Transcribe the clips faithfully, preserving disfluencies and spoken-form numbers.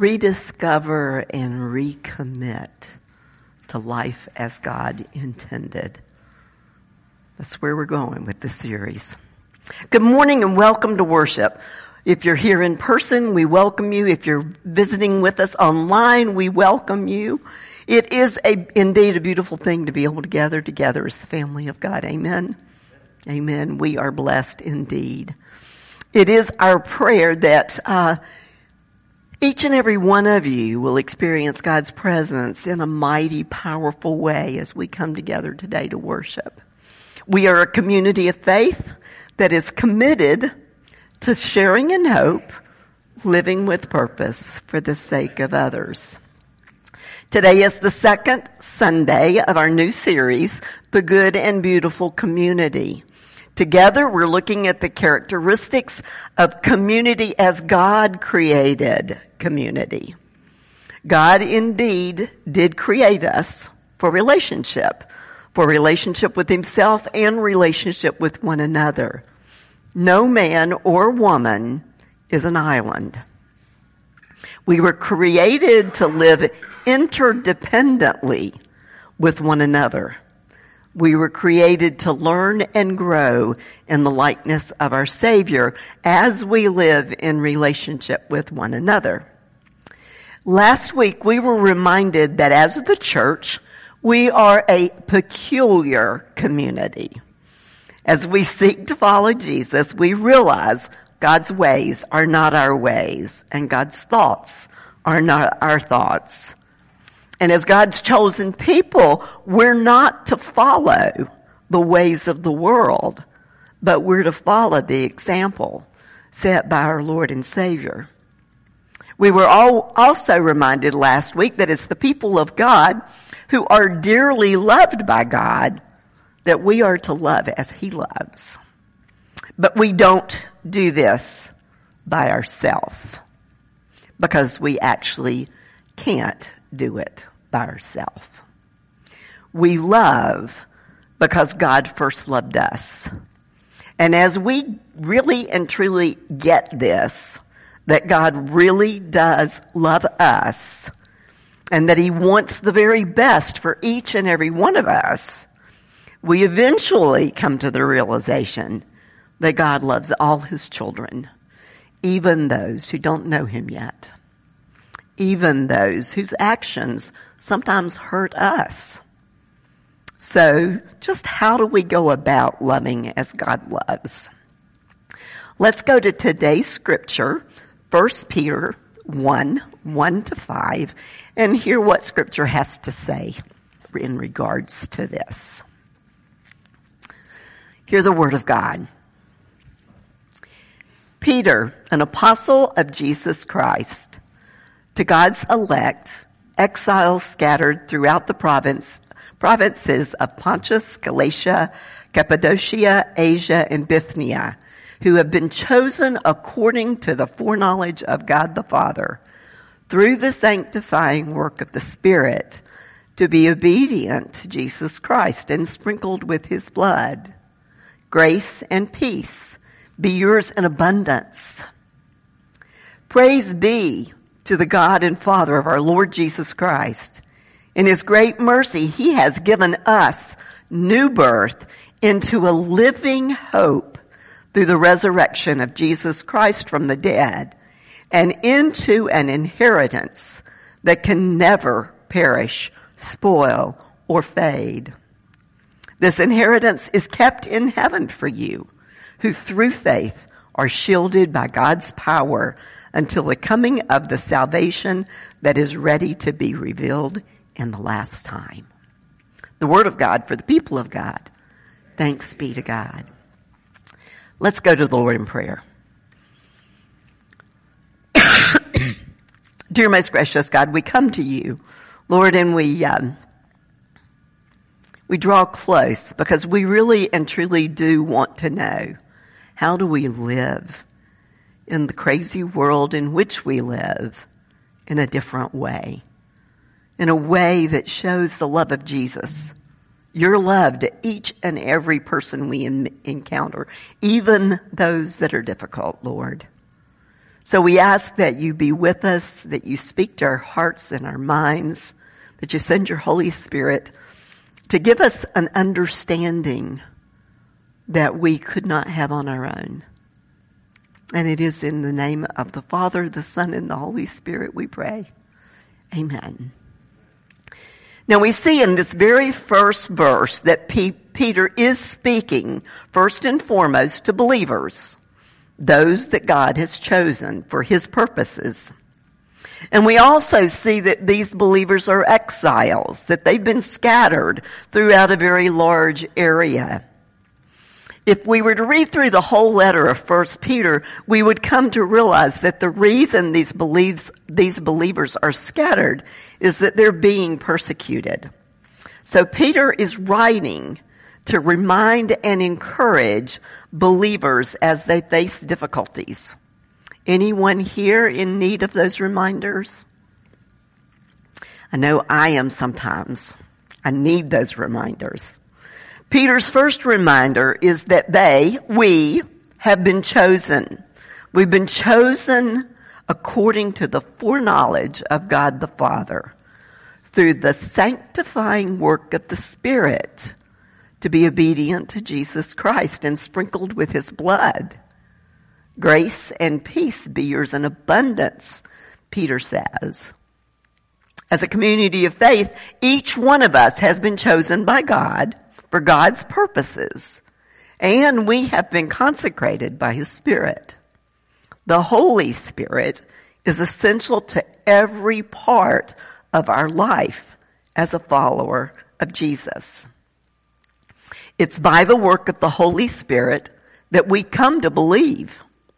rediscover and recommit to life as God intended. That's where we're going with this series. Good morning and welcome to worship. If you're here in person, we welcome you. If you're visiting with us online, we welcome you. It is a, indeed a beautiful thing to be able to gather together as the family of God. Amen. Amen. We are blessed indeed. It is our prayer that uh, each and every one of you will experience God's presence in a mighty, powerful way as we come together today to worship. We are a community of faith that is committed to sharing in hope, living with purpose for the sake of others. Today is the second Sunday of our new series, The Good and Beautiful Community. Together, we're looking at the characteristics of community as God created community. God indeed did create us for relationship, for relationship with Himself and relationship with one another. No man or woman is an island. We were created to live interdependently with one another. We were created to learn and grow in the likeness of our Savior as we live in relationship with one another. Last week, we were reminded that as the church, we are a peculiar community. As we seek to follow Jesus, we realize God's ways are not our ways, and God's thoughts are not our thoughts. And as God's chosen people, we're not to follow the ways of the world, but we're to follow the example set by our Lord and Savior. We were all also reminded last week that it's the people of God who are dearly loved by God that we are to love as He loves. But we don't do this by ourselves because we actually can't do it by ourselves. We love because God first loved us. And as we really and truly get this, that God really does love us, and that He wants the very best for each and every one of us, we eventually come to the realization that God loves all His children, even those who don't know Him yet, even those whose actions sometimes hurt us. So, just how do we go about loving as God loves? Let's go to today's scripture, First Peter one, one to five, and hear what Scripture has to say in regards to this. Hear the Word of God. Peter, an apostle of Jesus Christ, to God's elect, exiles scattered throughout the province, provinces of Pontus, Galatia, Cappadocia, Asia, and Bithynia, who have been chosen according to the foreknowledge of God the Father, through the sanctifying work of the Spirit, to be obedient to Jesus Christ and sprinkled with His blood. Grace and peace be yours in abundance. Praise be to the God and Father of our Lord Jesus Christ. In His great mercy, He has given us new birth into a living hope through the resurrection of Jesus Christ from the dead, and into an inheritance that can never perish, spoil, or fade. This inheritance is kept in heaven for you, who through faith are shielded by God's power until the coming of the salvation that is ready to be revealed in the last time. The Word of God for the people of God. Thanks be to God. Let's go to the Lord in prayer. Dear most gracious God, we come to you, Lord, and we um, we draw close because we really and truly do want to know, how do we live in the crazy world in which we live in a different way, in a way that shows the love of Jesus, your love to each and every person we in, encounter, even those that are difficult, Lord. So we ask that you be with us, that you speak to our hearts and our minds, that you send your Holy Spirit to give us an understanding that we could not have on our own. And it is in the name of the Father, the Son, and the Holy Spirit we pray. Amen. Now we see in this very first verse that P- Peter is speaking first and foremost to believers, those that God has chosen for his purposes. And we also see that these believers are exiles, that they've been scattered throughout a very large area. If we were to read through the whole letter of First Peter, we would come to realize that the reason these believes, these believers are scattered is that they're being persecuted. So Peter is writing to remind and encourage believers as they face difficulties. Anyone here in need of those reminders? I know I am sometimes. I need those reminders. Peter's first reminder is that they, we, have been chosen. We've been chosen according to the foreknowledge of God the Father through the sanctifying work of the Spirit to be obedient to Jesus Christ and sprinkled with his blood. Grace and peace be yours in abundance, Peter says. As a community of faith, each one of us has been chosen by God for God's purposes, and we have been consecrated by his Spirit. The Holy Spirit is essential to every part of our life as a follower of Jesus. It's by the work of the Holy Spirit that we come to believe.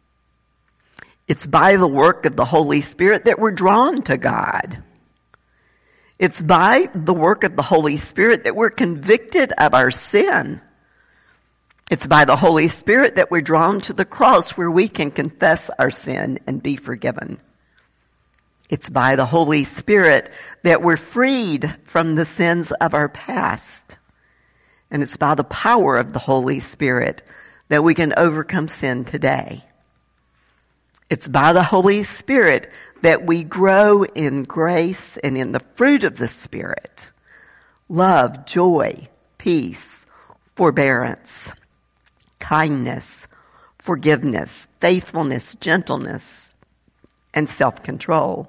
It's by the work of the Holy Spirit that we're drawn to God. It's by the work of the Holy Spirit that we're convicted of our sin. It's by the Holy Spirit that we're drawn to the cross where we can confess our sin and be forgiven. It's by the Holy Spirit that we're freed from the sins of our past. And it's by the power of the Holy Spirit that we can overcome sin today. It's by the Holy Spirit that we grow in grace and in the fruit of the Spirit. Love, joy, peace, forbearance, kindness, forgiveness, faithfulness, gentleness, and self-control.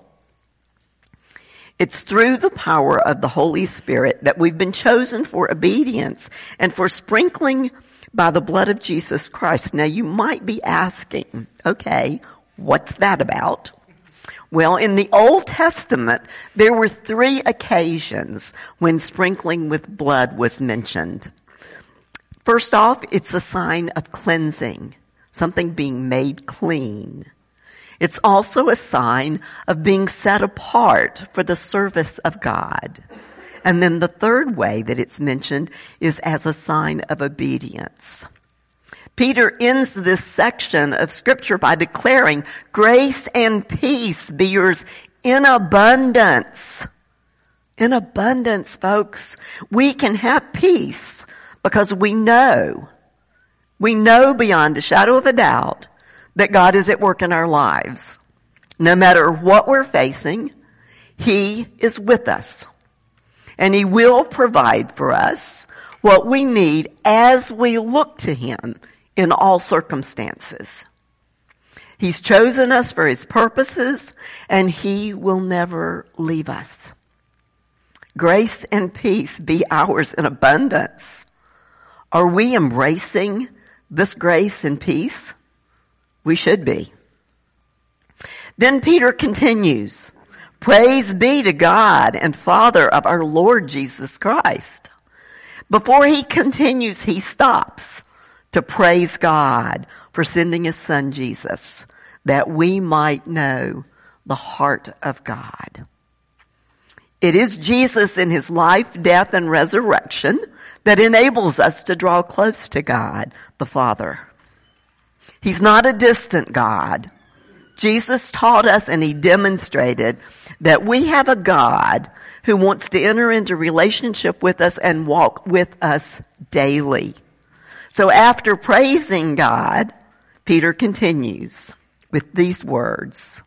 It's through the power of the Holy Spirit that we've been chosen for obedience and for sprinkling by the blood of Jesus Christ. Now you might be asking, okay, what's that about? Well, in the Old Testament, there were three occasions when sprinkling with blood was mentioned. First off, it's a sign of cleansing, something being made clean. It's also a sign of being set apart for the service of God. And then the third way that it's mentioned is as a sign of obedience. Peter ends this section of Scripture by declaring, grace and peace be yours in abundance. In abundance, folks. We can have peace because we know, we know beyond a shadow of a doubt that God is at work in our lives. No matter what we're facing, he is with us. And he will provide for us what we need as we look to him in all circumstances. He's chosen us for his purposes, and he will never leave us. Grace and peace be ours in abundance. Are we embracing this grace and peace? We should be. Then Peter continues, praise be to God and Father of our Lord Jesus Christ. Before he continues, he stops to praise God for sending his son Jesus, that we might know the heart of God. It is Jesus in his life, death, and resurrection that enables us to draw close to God, the Father. He's not a distant God. Jesus taught us and he demonstrated that we have a God who wants to enter into relationship with us and walk with us daily. So after praising God, Peter continues with these words.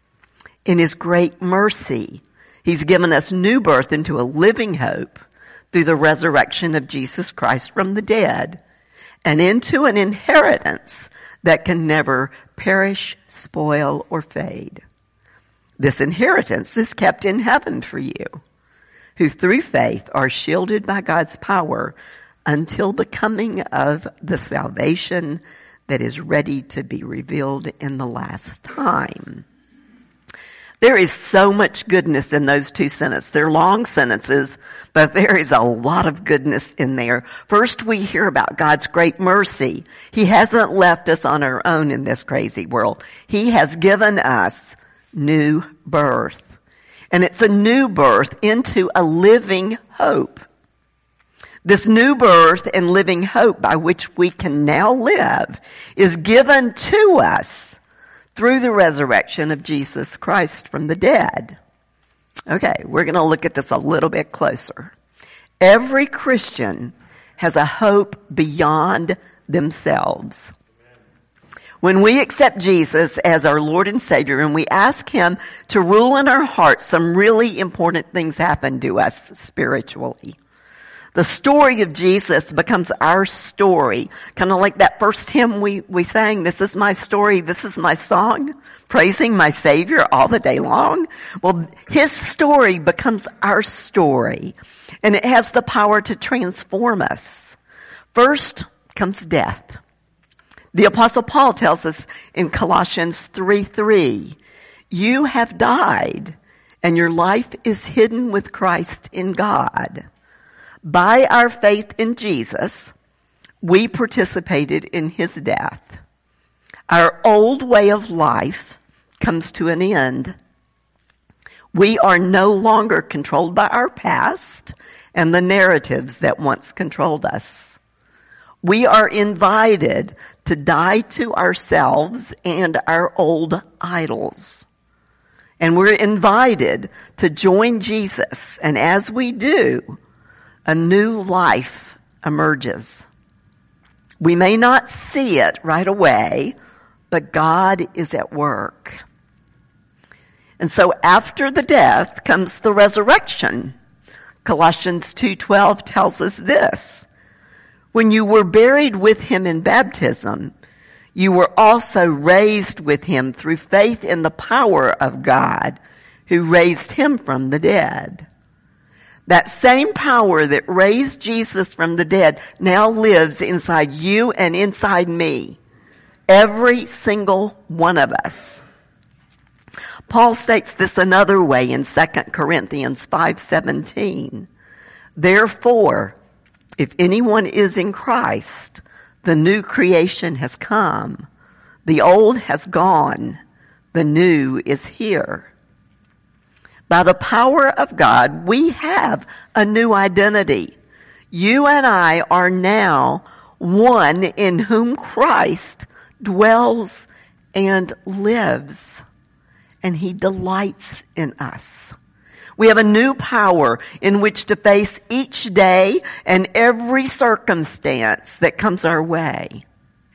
In his great mercy, he's given us new birth into a living hope through the resurrection of Jesus Christ from the dead, and into an inheritance that can never perish, spoil, or fade. This inheritance is kept in heaven for you, who through faith are shielded by God's power until the coming of the salvation that is ready to be revealed in the last time. There is so much goodness in those two sentences. They're long sentences, but there is a lot of goodness in there. First, we hear about God's great mercy. He hasn't left us on our own in this crazy world. He has given us new birth. And it's a new birth into a living hope. This new birth and living hope by which we can now live is given to us through the resurrection of Jesus Christ from the dead. Okay, we're going to look at this a little bit closer. Every Christian has a hope beyond themselves. When we accept Jesus as our Lord and Savior and we ask Him to rule in our hearts, some really important things happen to us spiritually. The story of Jesus becomes our story. Kind of like that first hymn we, we sang, this is my story, this is my song, praising my Savior all the day long. Well, His story becomes our story, and it has the power to transform us. First comes death. The Apostle Paul tells us in Colossians three three, you have died, and your life is hidden with Christ in God. By our faith in Jesus, we participated in His death. Our old way of life comes to an end. We are no longer controlled by our past and the narratives that once controlled us. We are invited to die to ourselves and our old idols. And we're invited to join Jesus. And as we do, a new life emerges. We may not see it right away, but God is at work. And so after the death comes the resurrection. Colossians two twelve tells us this. When you were buried with Him in baptism, you were also raised with Him through faith in the power of God who raised Him from the dead. That same power that raised Jesus from the dead now lives inside you and inside me. Every single one of us. Paul states this another way in Second Corinthians five seventeen. Therefore, if anyone is in Christ, the new creation has come. The old has gone. The new is here. By the power of God, we have a new identity. You and I are now one in whom Christ dwells and lives, and He delights in us. We have a new power in which to face each day and every circumstance that comes our way.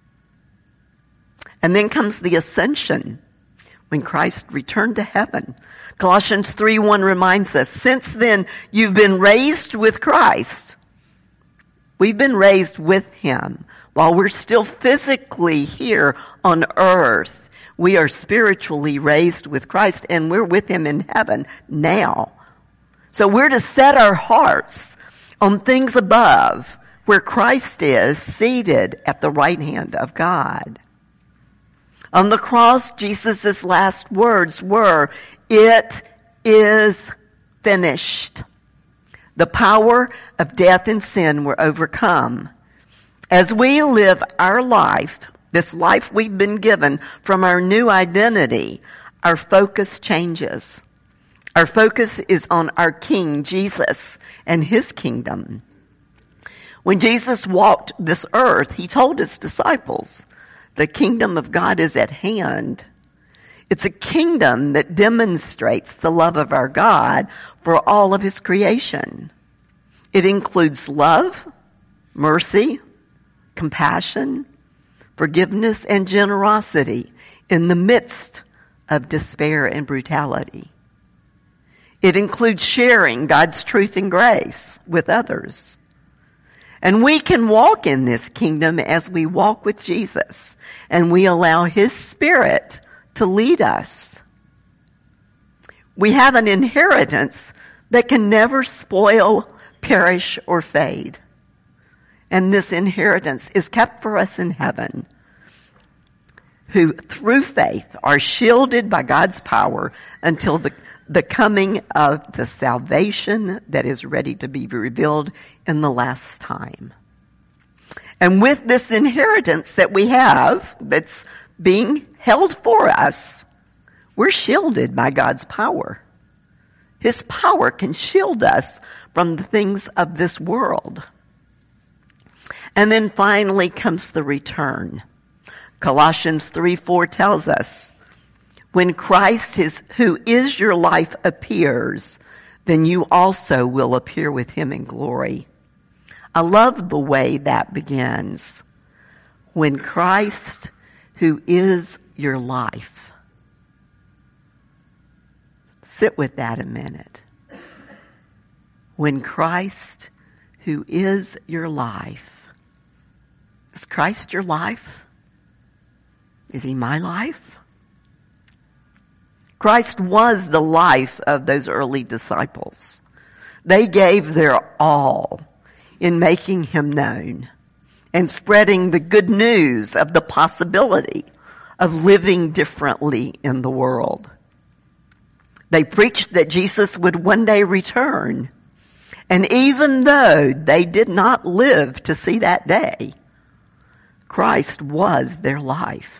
And then comes the ascension, when Christ returned to heaven. Colossians three one reminds us, since then you've been raised with Christ. We've been raised with Him. While we're still physically here on earth, we are spiritually raised with Christ, and we're with Him in heaven now. So we're to set our hearts on things above, where Christ is seated at the right hand of God. On the cross, Jesus' last words were, it is finished. The power of death and sin were overcome. As we live our life, this life we've been given from our new identity, our focus changes. Our focus is on our King, Jesus, and His kingdom. When Jesus walked this earth, He told His disciples, the kingdom of God is at hand. It's a kingdom that demonstrates the love of our God for all of His creation. It includes love, mercy, compassion, forgiveness, and generosity in the midst of despair and brutality. It includes sharing God's truth and grace with others. And we can walk in this kingdom as we walk with Jesus and we allow His Spirit to lead us. We have an inheritance that can never spoil, perish, or fade. And this inheritance is kept for us in heaven, who through faith are shielded by God's power until the, the coming of the salvation that is ready to be revealed in the last time. And with this inheritance that we have that's being held for us, we're shielded by God's power. His power can shield us from the things of this world. And then finally comes the return. Colossians three four tells us, when Christ is, who is your life appears, then you also will appear with Him in glory. I love the way that begins. When Christ, who is your life. Sit with that a minute. When Christ, who is your life. Is Christ your life? Is He my life? Christ was the life of those early disciples. They gave their all in making Him known and spreading the good news of the possibility of living differently in the world. They preached that Jesus would one day return. And even though they did not live to see that day, Christ was their life.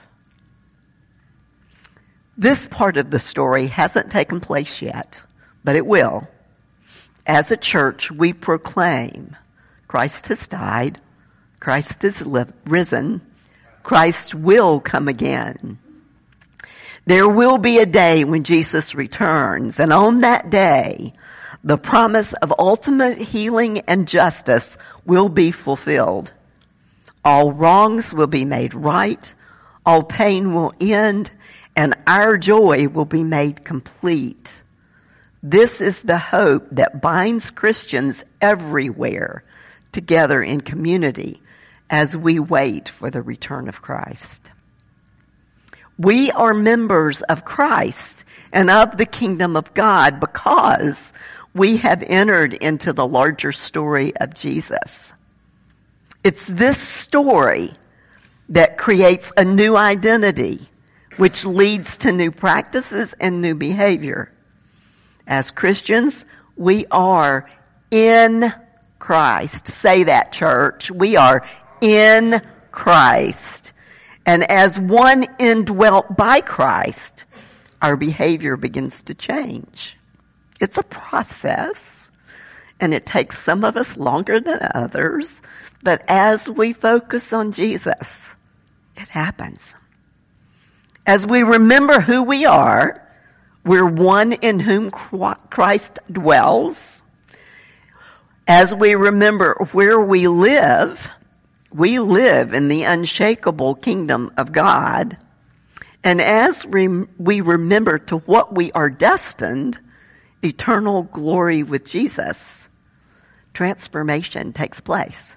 This part of the story hasn't taken place yet, but it will. As a church, we proclaim Christ has died, Christ is li- risen, Christ will come again. There will be a day when Jesus returns, and on that day, the promise of ultimate healing and justice will be fulfilled. All wrongs will be made right, all pain will end, and our joy will be made complete. This is the hope that binds Christians everywhere together in community as we wait for the return of Christ. We are members of Christ and of the kingdom of God because we have entered into the larger story of Jesus. It's this story that creates a new identity, which leads to new practices and new behavior. As Christians, we are in Christ. Say that, church. We are in Christ. And as one indwelt by Christ, our behavior begins to change. It's a process, and it takes some of us longer than others, but as we focus on Jesus, it happens. As we remember who we are, we're one in whom Christ dwells. As we remember where we live, we live in the unshakable kingdom of God. And as we remember to what we are destined, eternal glory with Jesus, transformation takes place.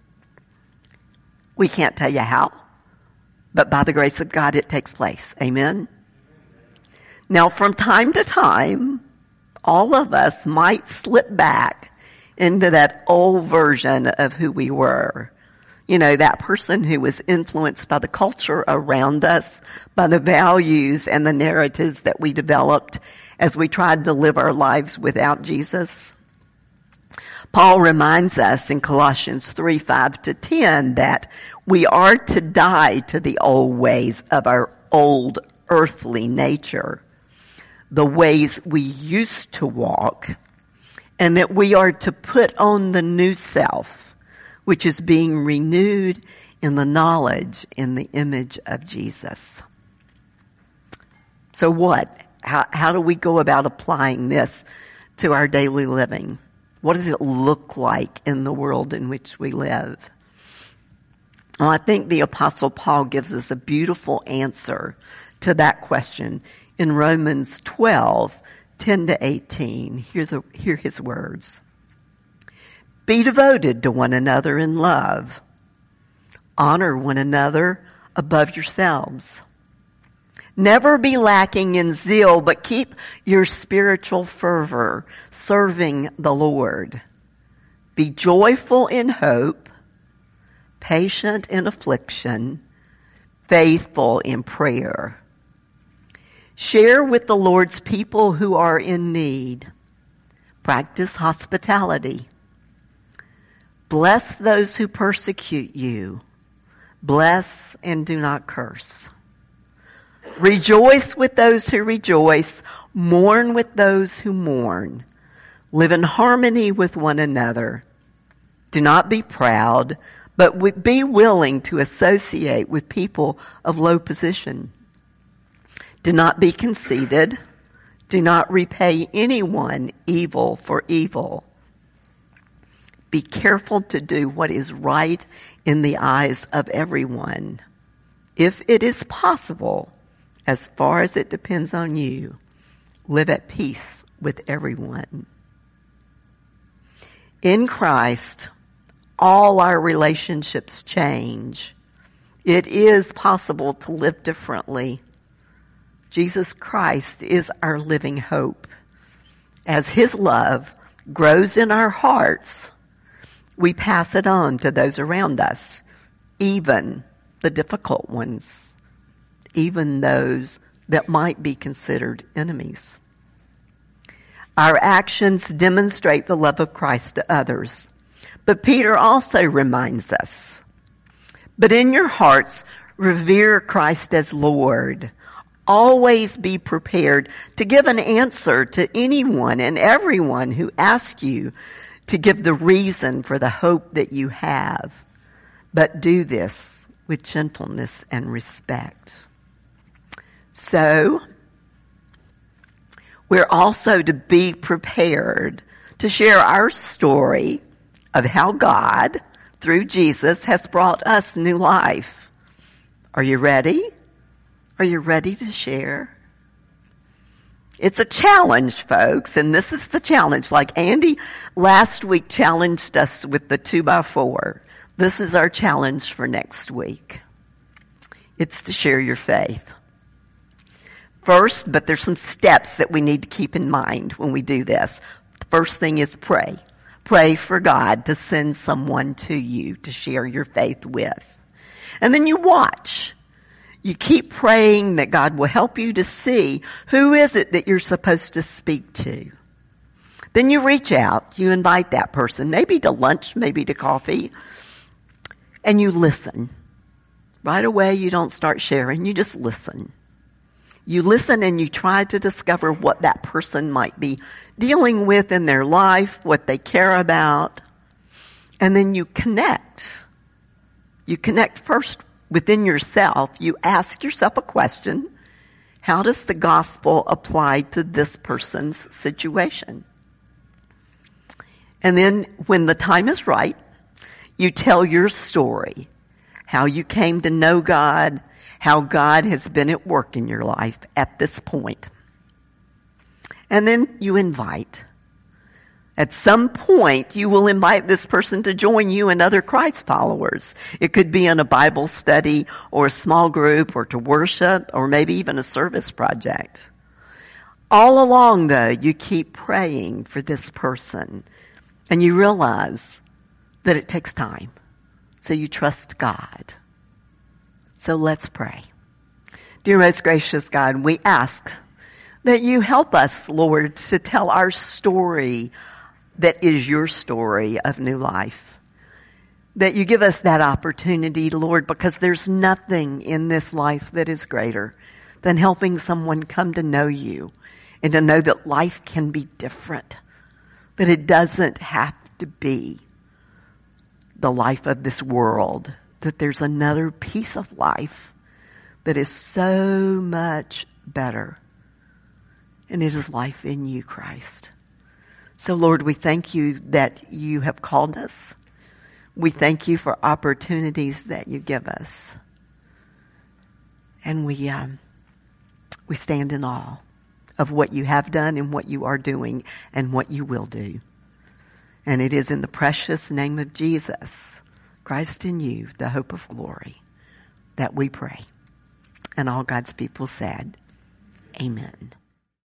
We can't tell you how, but by the grace of God, it takes place. Amen? Now, from time to time, all of us might slip back into that old version of who we were. You know, that person who was influenced by the culture around us, by the values and the narratives that we developed as we tried to live our lives without Jesus. Paul reminds us in Colossians three, five to ten that we are to die to the old ways of our old earthly nature, the ways we used to walk, and that we are to put on the new self, which is being renewed in the knowledge, in the image of Jesus. So what? How, how do we go about applying this to our daily living? What does it look like in the world in which we live? Well, I think the Apostle Paul gives us a beautiful answer to that question in Romans twelve, ten to eighteen. Hear, the, hear his words. Be devoted to one another in love. Honor one another above yourselves. Never be lacking in zeal, but keep your spiritual fervor, serving the Lord. Be joyful in hope, patient in affliction, faithful in prayer. Share with the Lord's people who are in need. Practice hospitality. Bless those who persecute you. Bless and do not curse. Rejoice with those who rejoice. Mourn with those who mourn. Live in harmony with one another. Do not be proud, but be willing to associate with people of low position. Do not be conceited. Do not repay anyone evil for evil. Be careful to do what is right in the eyes of everyone. If it is possible, as far as it depends on you, live at peace with everyone. In Christ, all our relationships change. It is possible to live differently. Jesus Christ is our living hope. As his love grows in our hearts, we pass it on to those around us, even the difficult ones, even those that might be considered enemies. Our actions demonstrate the love of Christ to others. But Peter also reminds us, but in your hearts, revere Christ as Lord. Always be prepared to give an answer to anyone and everyone who asks you to give the reason for the hope that you have. But do this with gentleness and respect. So, we're also to be prepared to share our story of how God, through Jesus, has brought us new life. Are you ready? Are you ready to share? It's a challenge, folks, and this is the challenge. Like Andy last week challenged us with the two by four. This is our challenge for next week. It's to share your faith. First, but there's some steps that we need to keep in mind when we do this. The first thing is pray. Pray for God to send someone to you to share your faith with. And then you watch. You keep praying that God will help you to see who is it that you're supposed to speak to. Then you reach out, you invite that person, maybe to lunch, maybe to coffee, and you listen. Right away you don't start sharing, you just listen. You listen and you try to discover what that person might be dealing with in their life, what they care about, and then you connect. You connect first within yourself. You ask yourself a question. How does the gospel apply to this person's situation? And then when the time is right, you tell your story. How you came to know God, how God has been at work in your life at this point. And then you invite. At some point, you will invite this person to join you and other Christ followers. It could be in a Bible study or a small group or to worship or maybe even a service project. All along, though, you keep praying for this person and you realize that it takes time. So you trust God. So let's pray. Dear most gracious God, we ask that you help us, Lord, to tell our story that is your story of new life. That you give us that opportunity, Lord, because there's nothing in this life that is greater than helping someone come to know you and to know that life can be different. That it doesn't have to be the life of this world. That there's another piece of life that is so much better. And it is life in you, Christ. So, Lord, we thank you that you have called us. We thank you for opportunities that you give us. And we um, We stand in awe of what you have done and what you are doing and what you will do. And it is in the precious name of Jesus, Christ in you, the hope of glory, that we pray. And all God's people said, amen.